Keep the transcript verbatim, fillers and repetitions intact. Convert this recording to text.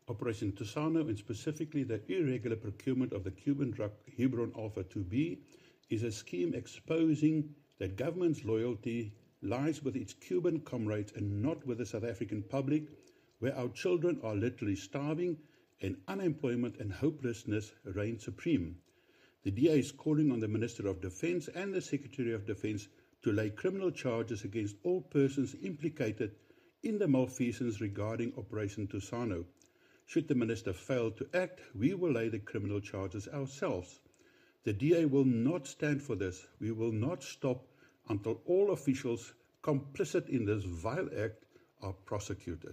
Operation Tusano, and specifically the irregular procurement of the Cuban drug Hebron Alpha two B, is a scheme exposing that government's loyalty lies with its Cuban comrades and not with the South African public, where our children are literally starving and unemployment and hopelessness reign supreme. The D A is calling on the Minister of Defence and the Secretary of Defence to lay criminal charges against all persons implicated in the malfeasance regarding Operation Tusano. Should the Minister fail to act, we will lay the criminal charges ourselves. The D A will not stand for this. We will not stop until all officials complicit in this vile act are prosecuted.